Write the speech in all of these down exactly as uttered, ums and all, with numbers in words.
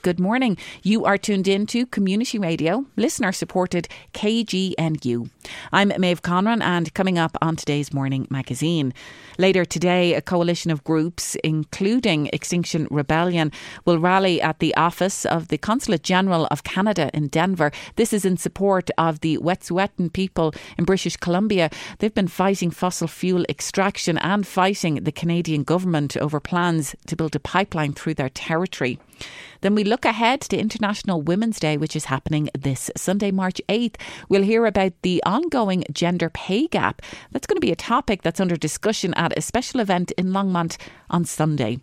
Good morning. You are tuned in to Community Radio, listener-supported K G N U. I'm Maeve Conran, and coming up on today's Morning Magazine. Later today, a coalition of groups, including Extinction Rebellion, will rally at the office of the Consulate General of Canada in Denver. This is in support of the Wet'suwet'en people in British Columbia. They've been fighting fossil fuel extraction and fighting the Canadian government over plans to build a pipeline through their territory. Then we look ahead to International Women's Day, which is happening this Sunday, March eighth. We'll hear about the ongoing gender pay gap. That's going to be a topic that's under discussion at a special event in Longmont on Sunday.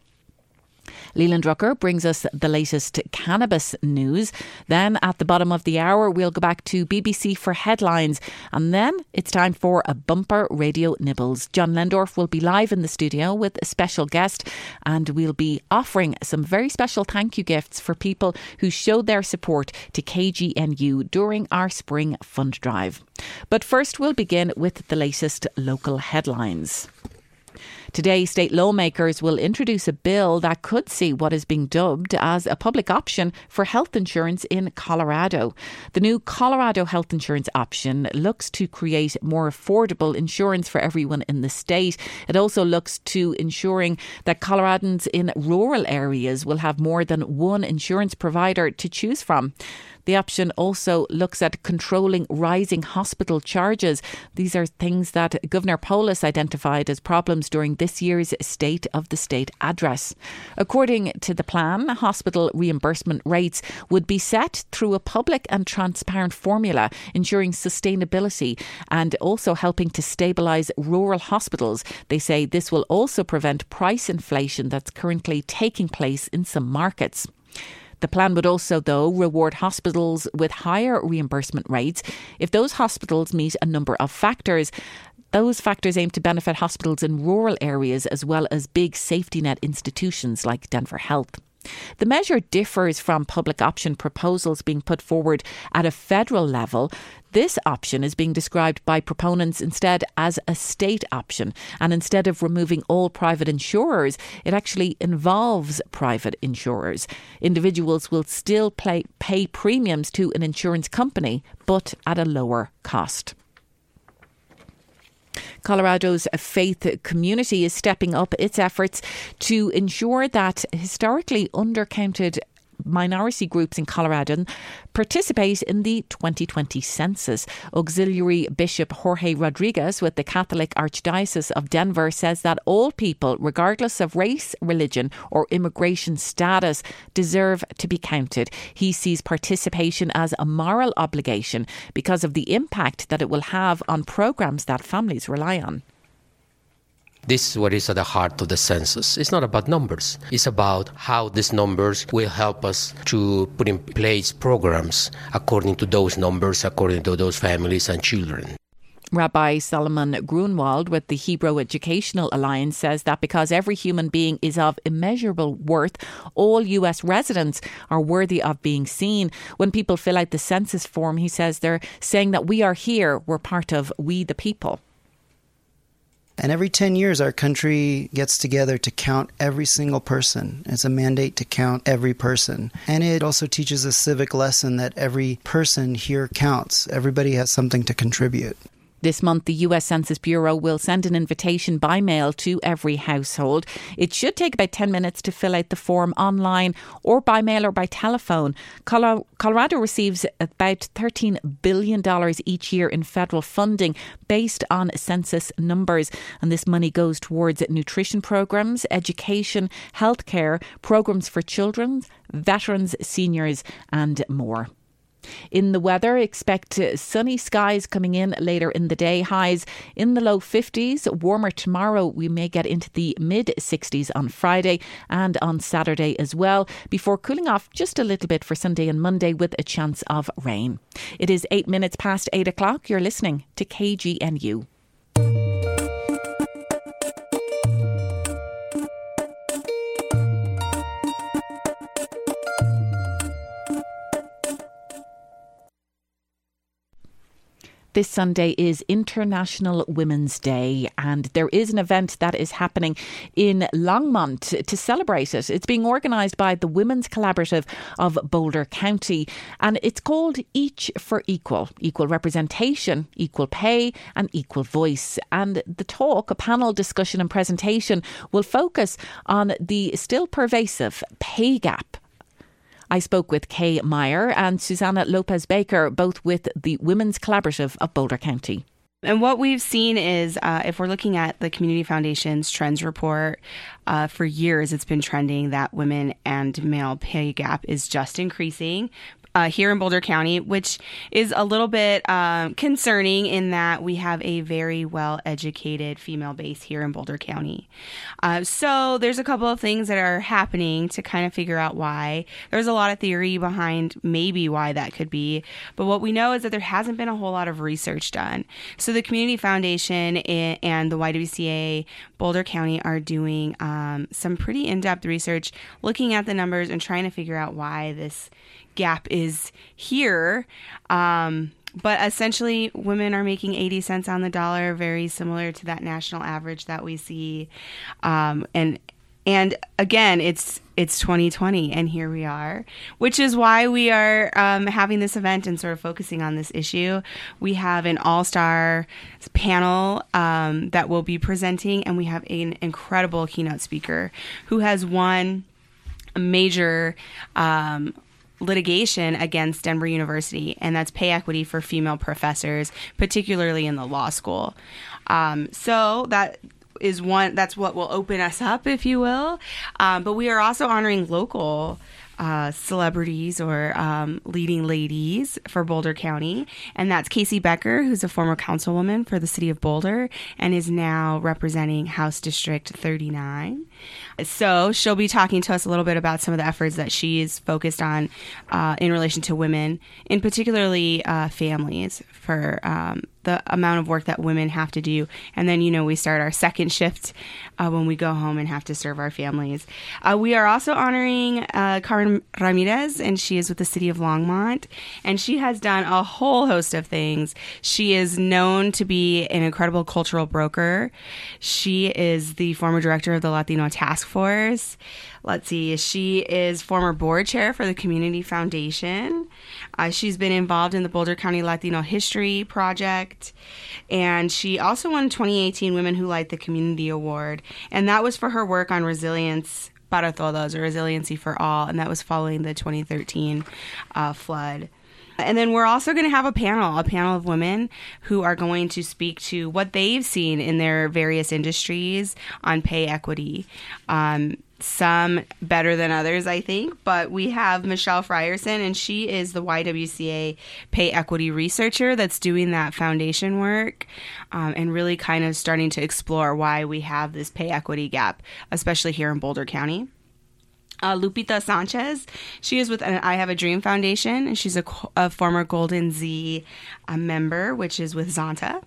Leland Drucker brings us the latest cannabis news. Then at the bottom of the hour, we'll go back to B B C for headlines. And then it's time for a bumper radio nibbles. John Lendorf will be live in the studio with a special guest, and we'll be offering some very special thank you gifts for people who showed their support to K G N U during our spring fund drive. But first, we'll begin with the latest local headlines. Today, state lawmakers will introduce a bill that could see what is being dubbed as a public option for health insurance in Colorado. The new Colorado health insurance option looks to create more affordable insurance for everyone in the state. It also looks to ensuring that Coloradans in rural areas will have more than one insurance provider to choose from. The option also looks at controlling rising hospital charges. These are things that Governor Polis identified as problems during this year's State of the State address. According to the plan, hospital reimbursement rates would be set through a public and transparent formula, ensuring sustainability and also helping to stabilise rural hospitals. They say this will also prevent price inflation that's currently taking place in some markets. The plan would also, though, reward hospitals with higher reimbursement rates if those hospitals meet a number of factors. Those factors aim to benefit hospitals in rural areas as well as big safety net institutions like Denver Health. The measure differs from public option proposals being put forward at a federal level. This option is being described by proponents instead as a state option. And instead of removing all private insurers, it actually involves private insurers. Individuals will still pay, pay premiums to an insurance company, but at a lower cost. Colorado's faith community is stepping up its efforts to ensure that historically undercounted minority groups in Colorado participate in the twenty twenty census. Auxiliary Bishop Jorge Rodriguez with the Catholic Archdiocese of Denver says that all people, regardless of race, religion or immigration status, deserve to be counted. He sees participation as a moral obligation because of the impact that it will have on programs that families rely on. This is what is at the heart of the census. It's not about numbers. It's about how these numbers will help us to put in place programs according to those numbers, according to those families and children. Rabbi Solomon Grunwald with the Hebrew Educational Alliance says that because every human being is of immeasurable worth, all U S residents are worthy of being seen. When people fill out the census form, he says they're saying that we are here, we're part of we the people. And every ten years, our country gets together to count every single person. It's a mandate to count every person. And it also teaches a civic lesson that every person here counts. Everybody has something to contribute. This month, the U S Census Bureau will send an invitation by mail to every household. It should take about ten minutes to fill out the form online or by mail or by telephone. Colorado receives about thirteen billion dollars each year in federal funding based on census numbers. And this money goes towards nutrition programs, education, healthcare, programs for children, veterans, seniors and more. In the weather, expect sunny skies coming in later in the day. Highs in the low fifties. Warmer tomorrow. We may get into the mid sixties on Friday and on Saturday as well, before cooling off just a little bit for Sunday and Monday with a chance of rain. It is eight minutes past eight o'clock. You're listening to K G N U. This Sunday is International Women's Day, and there is an event that is happening in Longmont to celebrate it. It's being organised by the Women's Collaborative of Boulder County, and it's called Each for Equal, equal representation, equal pay and equal voice. And the talk, a panel discussion and presentation, will focus on the still pervasive pay gap. I spoke with Kay Meyer and Susanna Lopez-Baker, both with the Women's Collaborative of Boulder County. And what we've seen is, uh, if we're looking at the Community Foundation's trends report, uh, for years it's been trending that women and male pay gap is just increasing. Uh, here in Boulder County, which is a little bit um, concerning in that we have a very well-educated female base here in Boulder County. Uh, so there's a couple of things that are happening to kind of figure out why. There's a lot of theory behind maybe why that could be, but what we know is that there hasn't been a whole lot of research done. So the Community Foundation and the Y W C A Boulder County are doing um, some pretty in-depth research, looking at the numbers and trying to figure out why this gap is here. Um, but essentially, women are making eighty cents on the dollar, very similar to that national average that we see. Um, and and again, it's it's twenty twenty, and here we are, which is why we are um, having this event and sort of focusing on this issue. We have an all-star panel um, that will be presenting, and we have an incredible keynote speaker who has won a major um litigation against Denver University, and that's pay equity for female professors, particularly in the law school. Um, so that is one, that's what will open us up, if you will. Um, but we are also honoring local Uh, celebrities or um, leading ladies for Boulder County. And that's Casey Becker, who's a former councilwoman for the city of Boulder and is now representing House District thirty-nine. So she'll be talking to us a little bit about some of the efforts that she's focused on uh, in relation to women, in particularly uh, families, for um, the amount of work that women have to do. And then, you know, we start our second shift uh, when we go home and have to serve our families. Uh, we are also honoring uh, Carmen Ramirez, and she is with the city of Longmont, and she has done a whole host of things. She is known to be an incredible cultural broker. She is the former director of the Latino Task Force. Let's see, she is former board chair for the Community Foundation. Uh, she's been involved in the Boulder County Latino History Project, and she also won twenty eighteen Women Who Light the Community Award, and that was for her work on resilience para todos, or resiliency for all, and that was following the twenty thirteen uh, flood. And then we're also going to have a panel, a panel of women who are going to speak to what they've seen in their various industries on pay equity. Um, some better than others, I think, but we have Michelle Frierson, and she is the Y W C A pay equity researcher that's doing that foundation work um, and really kind of starting to explore why we have this pay equity gap, especially here in Boulder County. Uh, Lupita Sanchez, she is with I Have a Dream Foundation, and she's a, a former Golden Z uh, member, which is with Zonta.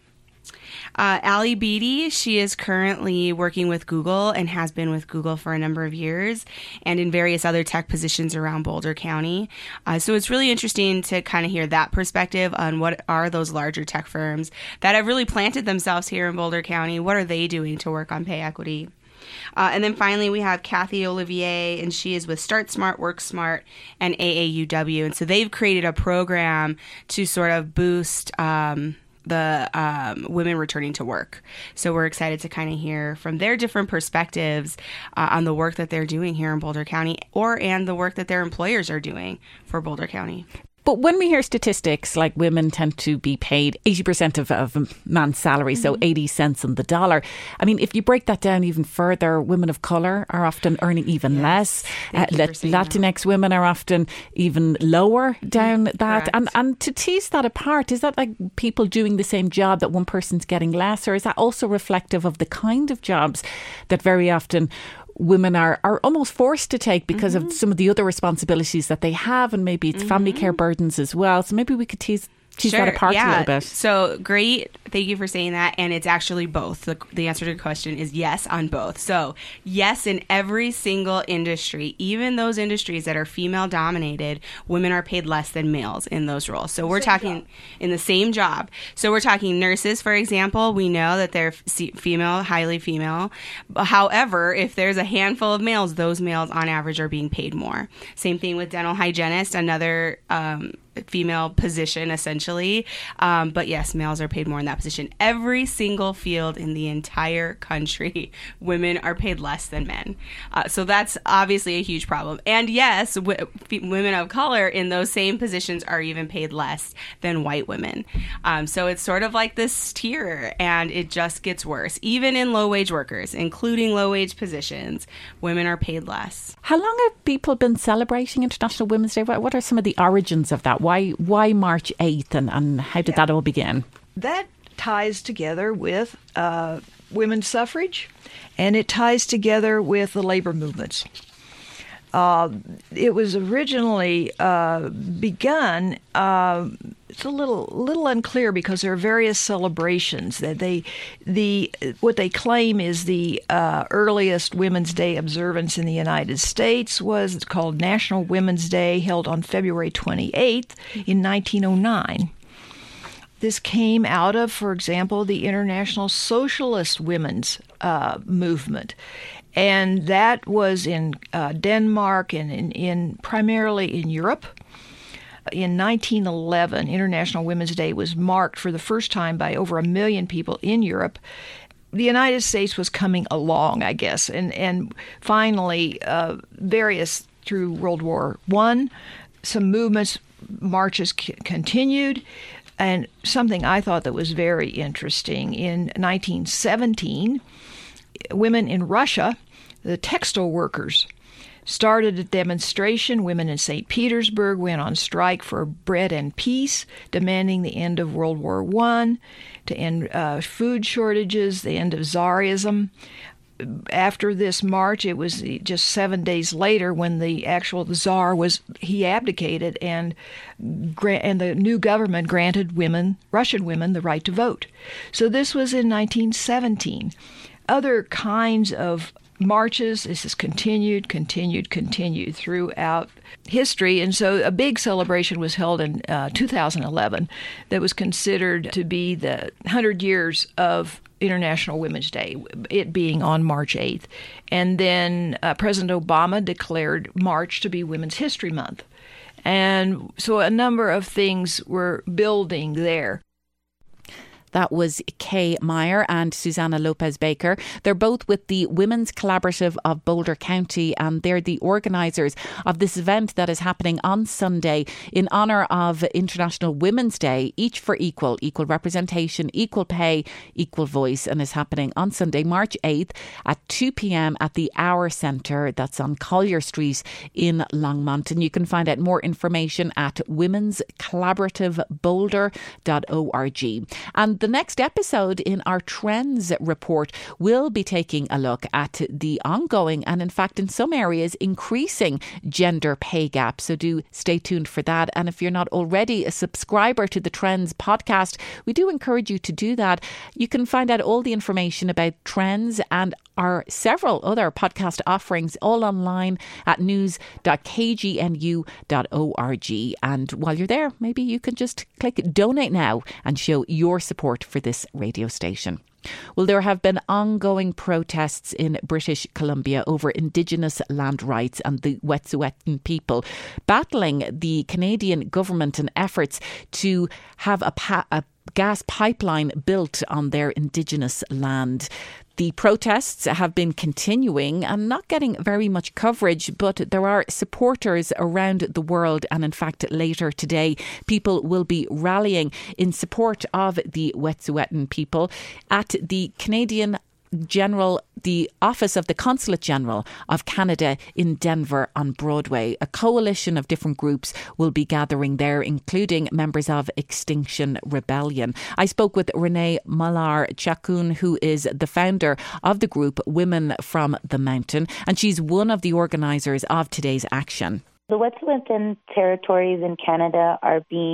Uh, Ali Beatty, she is currently working with Google and has been with Google for a number of years and in various other tech positions around Boulder County. Uh, so it's really interesting to kind of hear that perspective on what are those larger tech firms that have really planted themselves here in Boulder County. What are they doing to work on pay equity? Uh, and then finally, we have Kathy Olivier, and she is with Start Smart, Work Smart, and A A U W. And so they've created a program to sort of boost um, the um, women returning to work. So we're excited to kind of hear from their different perspectives uh, on the work that they're doing here in Boulder County, or and the work that their employers are doing for Boulder County. But when we hear statistics like women tend to be paid eighty percent of, of a man's salary, mm-hmm. so eighty cents on the dollar. I mean, if you break that down even further, women of colour are often earning even yes. less. Uh, Latinx that. women are often even lower down mm, that. And, and to tease that apart, is that like people doing the same job that one person's getting less? Or is that also reflective of the kind of jobs that very often women are, are almost forced to take because mm-hmm. of some of the other responsibilities that they have, and maybe it's mm-hmm. family care burdens as well. So maybe we could tease tease sure. that apart yeah. a little bit. So great. Thank you for saying that. And it's actually both. The, the answer to your question is yes on both. So yes, in every single industry, even those industries that are female dominated, women are paid less than males in those roles. So we're same talking job. in the same job. So we're talking nurses, for example. We know that they're f- female, highly female. However, if there's a handful of males, those males on average are being paid more. Same thing with dental hygienist, another um, female position essentially. Um, but yes, males are paid more in that position. Every single field in the entire country, women are paid less than men. Uh, so that's obviously a huge problem. And yes, w- f- women of color in those same positions are even paid less than white women. Um, so it's sort of like this tier, and it just gets worse. Even in low-wage workers, including low-wage positions, women are paid less. How long have people been celebrating International Women's Day? What, what are some of the origins of that? Why why March eighth, and, and how did yeah. that all begin? That ties together with uh, women's suffrage, and it ties together with the labor movements. Uh, it was originally uh, begun. Uh, it's a little little unclear because there are various celebrations that they the what they claim is the uh, earliest Women's Day observance in the United States was called National Women's Day, held on February twenty-eighth in nineteen oh nine. This came out of, for example, the International Socialist Women's uh, Movement. And that was in uh, Denmark and in, in primarily in Europe. In nineteen eleven, International Women's Day was marked for the first time by over a million people in Europe. The United States was coming along, I guess, and, and finally, uh, various through World War One, some movements, marches c- continued. And something I thought that was very interesting, in nineteen seventeen, women in Russia, the textile workers, started a demonstration. Women in Saint Petersburg went on strike for bread and peace, demanding the end of World War One, to end uh, food shortages, the end of Tsarism. After this march, it was just seven days later when the actual Tsar was, he abdicated, and and the new government granted women, Russian women, the right to vote. So this was in nineteen seventeen. Other kinds of marches, this has continued, continued, continued throughout history. And so a big celebration was held in uh, two thousand eleven that was considered to be the one hundred years of International Women's Day, it being on March eighth. And then uh, President Obama declared March to be Women's History Month. And so a number of things were building there. That was Kay Meyer and Susanna Lopez-Baker. They're both with the Women's Collaborative of Boulder County, and they're the organisers of this event that is happening on Sunday in honour of International Women's Day, Each for Equal, Equal Representation, Equal Pay, Equal Voice, and is happening on Sunday, March eighth at two p.m. at the Hour Centre. That's on Collier Street in Longmont. And you can find out more information at womens collaborative boulder dot org. And the next episode in our Trends report will be taking a look at the ongoing and, in fact, in some areas, increasing gender pay gap. So do stay tuned for that. And if you're not already a subscriber to the Trends podcast, we do encourage you to do that. You can find out all the information about Trends and our several other podcast offerings all online at news dot k g n u dot org. And while you're there, maybe you can just click donate now and show your support for this radio station. Well, there have been ongoing protests in British Columbia over Indigenous land rights and the Wet'suwet'en people, battling the Canadian government and efforts to have a, pa- a gas pipeline built on their Indigenous land. The protests have been continuing and not getting very much coverage, but there are supporters around the world. And in fact, later today, people will be rallying in support of the Wet'suwet'en people at the Canadian General, the Office of the Consulate General of Canada in Denver on Broadway. A coalition of different groups will be gathering there, including members of Extinction Rebellion. I spoke with Renee Mallar-Chacun, who is the founder of the group Women from the Mountain, and she's one of the organisers of today's action. The Wet'suwet'en territories in Canada are being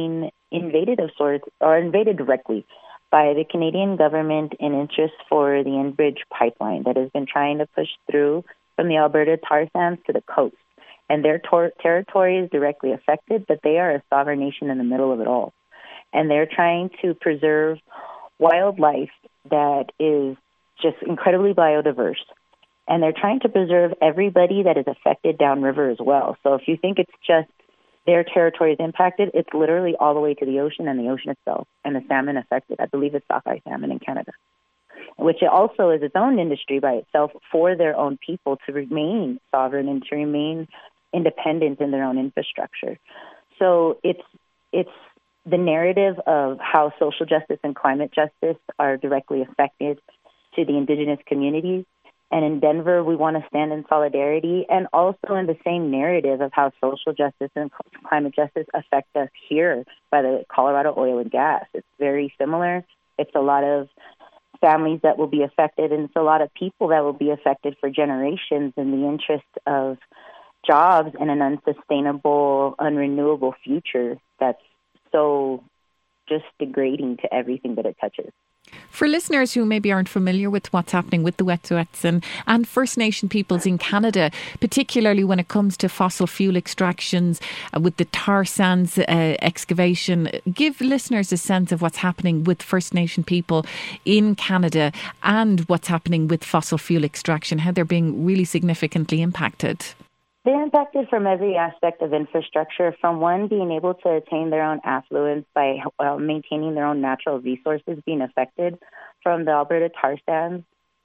invaded of sorts, or invaded directly by the Canadian government in interest for the Enbridge pipeline that has been trying to push through from the Alberta tar sands to the coast. And their tor- territory is directly affected, but they are a sovereign nation in the middle of it all. And they're trying to preserve wildlife that is just incredibly biodiverse. And they're trying to preserve everybody that is affected downriver as well. So if you think it's just their territory is impacted, it's literally all the way to the ocean and the ocean itself and the salmon affected. I believe it's sockeye salmon in Canada, which also is its own industry by itself for their own people to remain sovereign and to remain independent in their own infrastructure. So it's it's the narrative of how social justice and climate justice are directly affected to the Indigenous communities. And in Denver, we want to stand in solidarity and also in the same narrative of how social justice and climate justice affect us here by the Colorado oil and gas. It's very similar. It's a lot of families that will be affected, and it's a lot of people that will be affected for generations in the interest of jobs and an unsustainable, unrenewable future that's so just degrading to everything that it touches. For listeners who maybe aren't familiar with what's happening with the Wet'suwet'en and First Nation peoples in Canada, particularly when it comes to fossil fuel extractions, uh, with the tar sands uh, excavation, give listeners a sense of what's happening with First Nation people in Canada and what's happening with fossil fuel extraction, how they're being really significantly impacted. They're impacted from every aspect of infrastructure, from one, being able to attain their own affluence by uh, maintaining their own natural resources being affected, from the Alberta tar sands,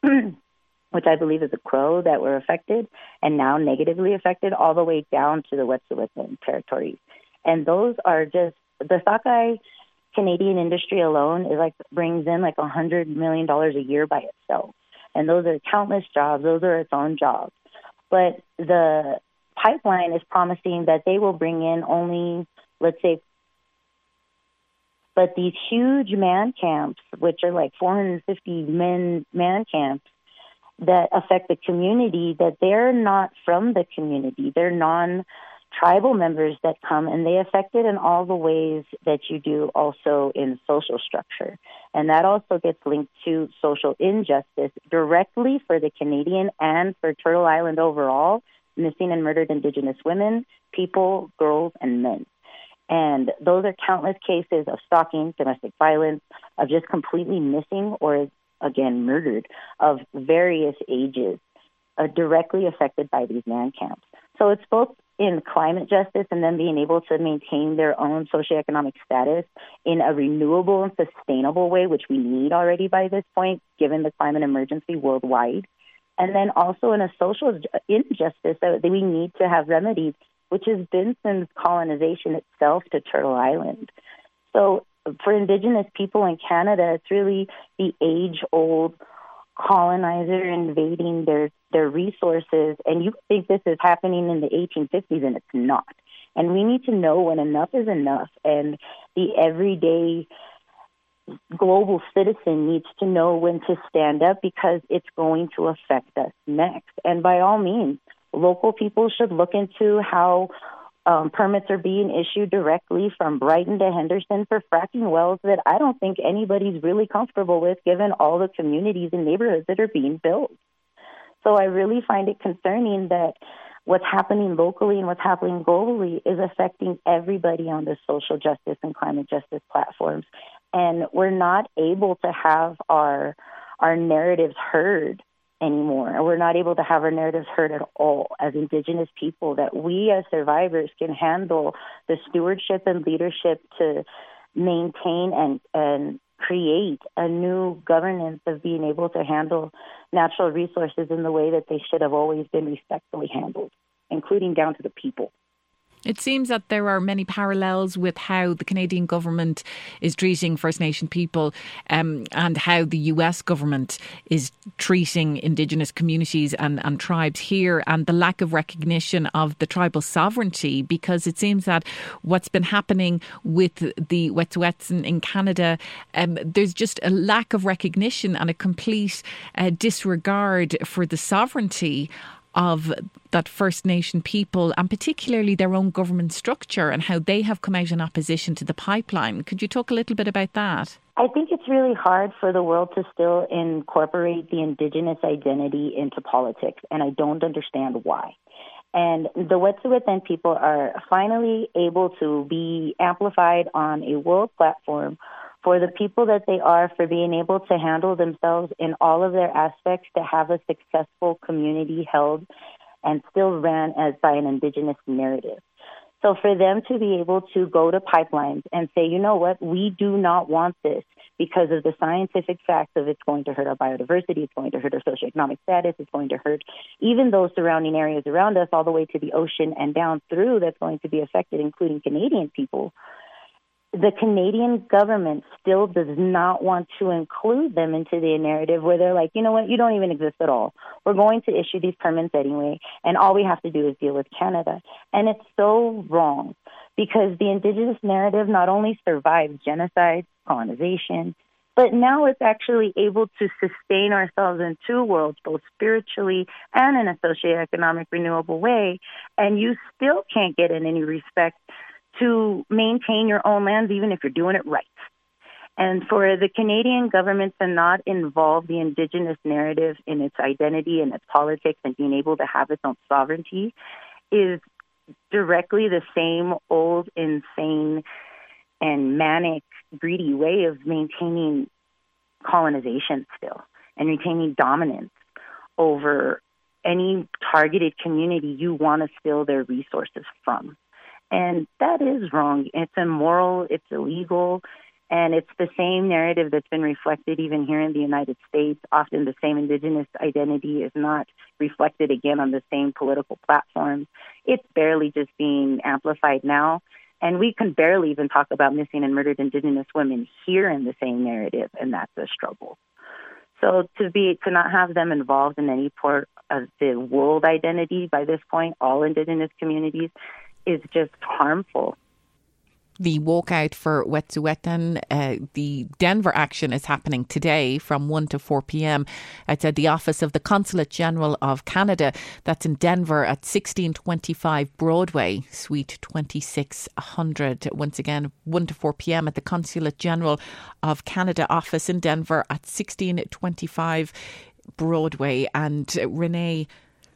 which I believe is a crow that were affected and now negatively affected, all the way down to the Wet'suwet'en territories. And those are just, the sockeye Canadian industry alone is like brings in like one hundred million dollars a year by itself. And those are countless jobs. Those are its own jobs. But the pipeline is promising that they will bring in only, let's say, but these huge man camps, which are like four hundred fifty men man camps that affect the community, that they're not from the community. They're non-tribal members that come, and they affect it in all the ways that you do also in social structure. And that also gets linked to social injustice directly for the Canadian and for Turtle Island overall, missing and murdered Indigenous women, people, girls, and men. And those are countless cases of stalking, domestic violence, of just completely missing or, again, murdered of various ages, uh, directly affected by these man camps. So it's both in climate justice and then being able to maintain their own socioeconomic status in a renewable and sustainable way, which we need already by this point, given the climate emergency worldwide. And then also in a social injustice that we need to have remedied, which has been since colonization itself to Turtle Island. So for Indigenous people in Canada, it's really the age-old colonizer invading their, their resources. And you think this is happening in the eighteen fifties, and it's not. And we need to know when enough is enough. And the everyday global citizen needs to know when to stand up, because it's going to affect us next. And by all means, local people should look into how um, permits are being issued directly from Brighton to Henderson for fracking wells that I don't think anybody's really comfortable with, given all the communities and neighborhoods that are being built. So I really find it concerning that what's happening locally and what's happening globally is affecting everybody on the social justice and climate justice platforms. And we're not able to have our our narratives heard anymore. We're not able to have our narratives heard at all as Indigenous people, that we as survivors can handle the stewardship and leadership to maintain and, and create a new governance of being able to handle natural resources in the way that they should have always been respectfully handled, including down to the people. It seems that there are many parallels with how the Canadian government is treating First Nation people um, and how the U S government is treating Indigenous communities and, and tribes here, and the lack of recognition of the tribal sovereignty, because it seems that what's been happening with the Wet'suwet'en in Canada, um, there's just a lack of recognition and a complete uh, disregard for the sovereignty of that First Nation people and particularly their own government structure and how they have come out in opposition to the pipeline. Could you talk a little bit about that? I think it's really hard for the world to still incorporate the Indigenous identity into politics, and I don't understand why. And the Wet'suwet'en people are finally able to be amplified on a world platform for the people that they are, for being able to handle themselves in all of their aspects, to have a successful community held and still ran as by an Indigenous narrative. So for them to be able to go to pipelines and say, you know what, we do not want this because of the scientific facts of it's going to hurt our biodiversity, it's going to hurt our socioeconomic status, it's going to hurt even those surrounding areas around us all the way to the ocean and down through that's going to be affected, including Canadian people. The Canadian government still does not want to include them into the narrative where they're like, you know what, you don't even exist at all. We're going to issue these permits anyway, and all we have to do is deal with Canada. And it's so wrong because the Indigenous narrative not only survived genocide, colonization, but now it's actually able to sustain ourselves in two worlds, both spiritually and in a socioeconomic renewable way. And you still can't get in any respect to maintain your own lands, even if you're doing it right. And for the Canadian government to not involve the Indigenous narrative in its identity and its politics and being able to have its own sovereignty is directly the same old, insane, and manic, greedy way of maintaining colonization still and retaining dominance over any targeted community you want to steal their resources from. And that is wrong. It's immoral, it's illegal, and it's the same narrative that's been reflected even here in the United States. Often the same Indigenous identity is not reflected again on the same political platforms. It's barely just being amplified now. And we can barely even talk about missing and murdered Indigenous women here in the same narrative, and that's a struggle. So to be to not have them involved in any part of the world identity by this point, all Indigenous communities, is just harmful. The walkout for Wet'suwet'en, uh, the Denver action is happening today from one to four p.m. outside the office of the Consulate General of Canada. That's in Denver at sixteen twenty-five Broadway, Suite twenty-six hundred. Once again, one to four p.m. at the Consulate General of Canada office in Denver at sixteen twenty-five Broadway. And Renee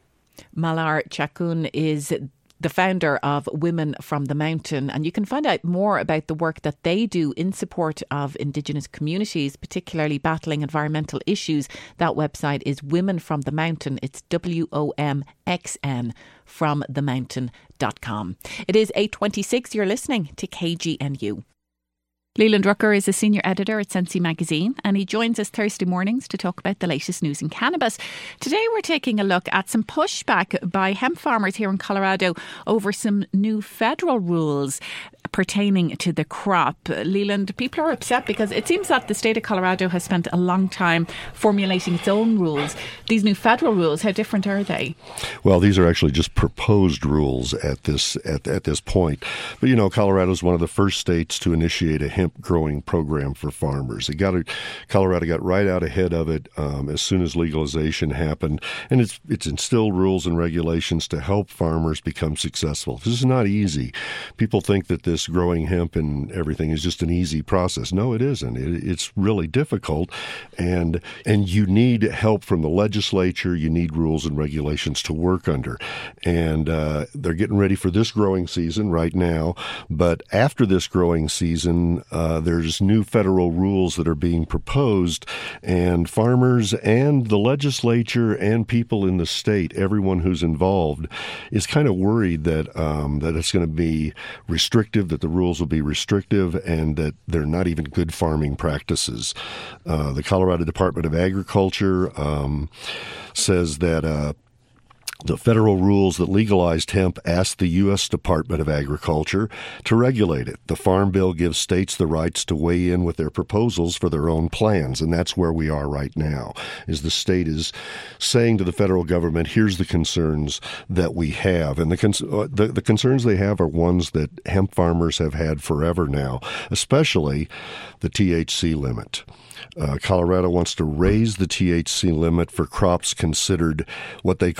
Malar-Chacun is the founder of Women from the Mountain, and you can find out more about the work that they do in support of Indigenous communities, particularly battling environmental issues. That website is Women from the Mountain. It's W O M X N from the mountain dot com. It is eight twenty-six. You're listening to K G N U. Leland Rucker is a senior editor at Sensi Magazine, and he joins us Thursday mornings to talk about the latest news in cannabis. Today we're taking a look at some pushback by hemp farmers here in Colorado over some new federal rules pertaining to the crop. Leland, people are upset because it seems that the state of Colorado has spent a long time formulating its own rules. These new federal rules, how different are they? Well, these are actually just proposed rules at this at, at this point. But, you know, Colorado is one of the first states to initiate a hemp growing program for farmers. It got Colorado got right out ahead of it um, as soon as legalization happened, and it's it's instilled rules and regulations to help farmers become successful. This is not easy. People think that this growing hemp and everything is just an easy process. No, it isn't. It, it's really difficult, and and you need help from the legislature. You need rules and regulations to work under, and uh, they're getting ready for this growing season right now. But after this growing season, uh, there's new federal rules that are being proposed, and farmers and the legislature and people in the state, everyone who's involved, is kind of worried that um, that it's going to be restrictive, that the rules will be restrictive, and that they're not even good farming practices. Uh, the Colorado Department of Agriculture um, says that uh, the federal rules that legalized hemp asked the U S Department of Agriculture to regulate it. The Farm Bill gives states the rights to weigh in with their proposals for their own plans, and that's where we are right now, is the state is saying to the federal government, here's the concerns that we have. And the, cons- the, the concerns they have are ones that hemp farmers have had forever now, especially the T H C limit. Uh, Colorado wants to raise the T H C limit for crops considered what they call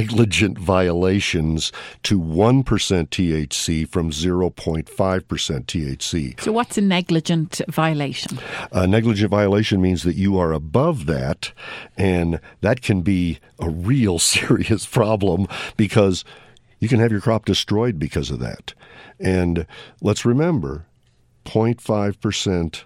negligent violations to one percent T H C from zero point five percent T H C. So what's a negligent violation? A negligent violation means that you are above that, and that can be a real serious problem because you can have your crop destroyed because of that. And let's remember, zero point five percent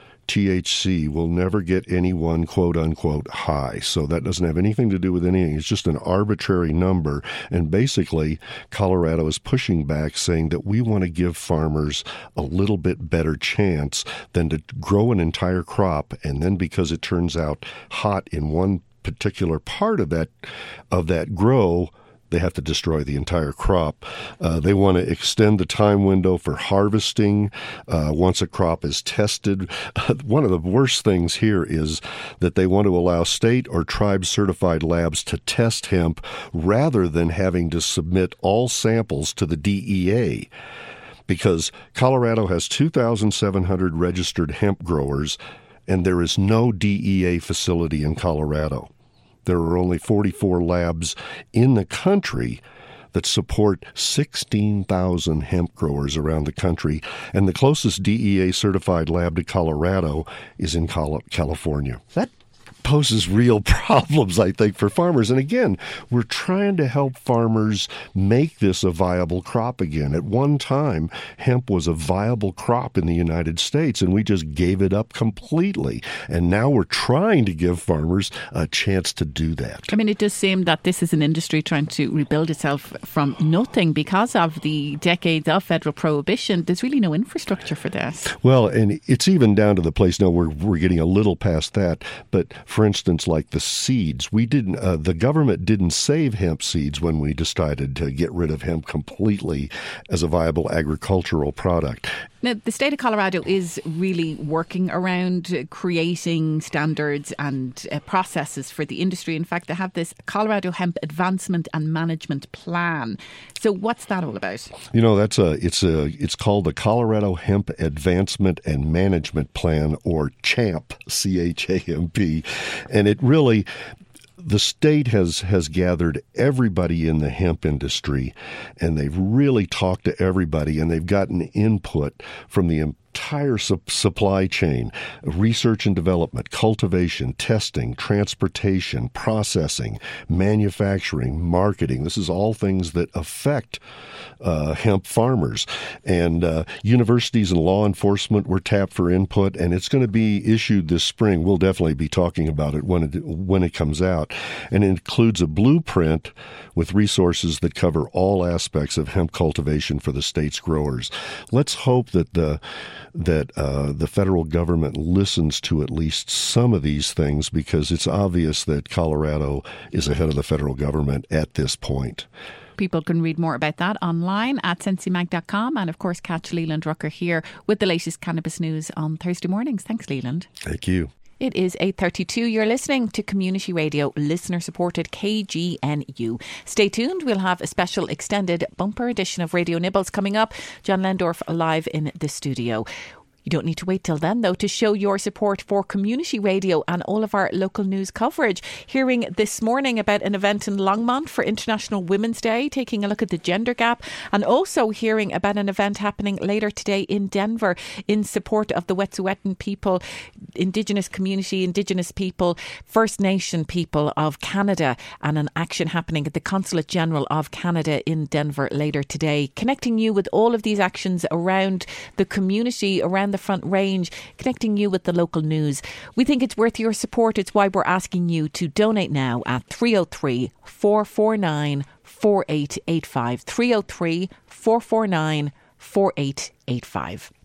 T H C will never get anyone, quote unquote, high. So that doesn't have anything to do with anything. It's just an arbitrary number. And basically, Colorado is pushing back, saying that we want to give farmers a little bit better chance than to grow an entire crop. And then because it turns out hot in one particular part of that of that grow, they have to destroy the entire crop. Uh, they want to extend the time window for harvesting uh, once a crop is tested. Uh, one of the worst things here is that they want to allow state or tribe certified labs to test hemp rather than having to submit all samples to the D E A. Because Colorado has two thousand seven hundred registered hemp growers, and there is no D E A facility in Colorado. There are only forty-four labs in the country that support sixteen thousand hemp growers around the country, and the closest D E A-certified lab to Colorado is in California. That poses real problems, I think, for farmers. And again, we're trying to help farmers make this a viable crop again. At one time, hemp was a viable crop in the United States, and we just gave it up completely. And now we're trying to give farmers a chance to do that. I mean, it does seem that this is an industry trying to rebuild itself from nothing because of the decades of federal prohibition. There's really no infrastructure for this. Well, and it's even down to the place now where we're getting a little past that, but for instance, like the seeds, we didn't. Uh, the government didn't save hemp seeds when we decided to get rid of hemp completely as a viable agricultural product. Now, the state of Colorado is really working around creating standards and uh, processes for the industry. In fact, they have this Colorado Hemp Advancement and Management Plan. So what's that all about? You know, that's a it's a it's called the Colorado Hemp Advancement and Management Plan, or CHAMP, C H A M P. And it really, the state has, has gathered everybody in the hemp industry, and they've really talked to everybody, and they've gotten input from the entire su- supply chain, research and development, cultivation, testing, transportation, processing, manufacturing, marketing. This is all things that affect uh, hemp farmers. And uh, universities and law enforcement were tapped for input, and it's going to be issued this spring. We'll definitely be talking about it when it, when it comes out. And it includes a blueprint with resources that cover all aspects of hemp cultivation for the state's growers. Let's hope that the that uh, the federal government listens to at least some of these things, because it's obvious that Colorado is ahead of the federal government at this point. People can read more about that online at sensi mag dot com, and of course catch Leland Rucker here with the latest cannabis news on Thursday mornings. Thanks, Leland. Thank you. It is eight thirty-two. You're listening to Community Radio, listener-supported K G N U. Stay tuned. We'll have a special extended bumper edition of Radio Nibbles coming up. John Lendorf live in the studio. You don't need to wait till then, though, to show your support for Community Radio and all of our local news coverage. Hearing this morning about an event in Longmont for International Women's Day, taking a look at the gender gap, and also hearing about an event happening later today in Denver in support of the Wet'suwet'en people, Indigenous community, Indigenous people, First Nation people of Canada, and an action happening at the Consulate General of Canada in Denver later today. Connecting you with all of these actions around the community, around the Front Range, connecting you with the local news. We think it's worth your support. It's why we're asking you to donate now at three oh three, four four nine, four eight eight five. three oh three, four four nine, four eight eight five.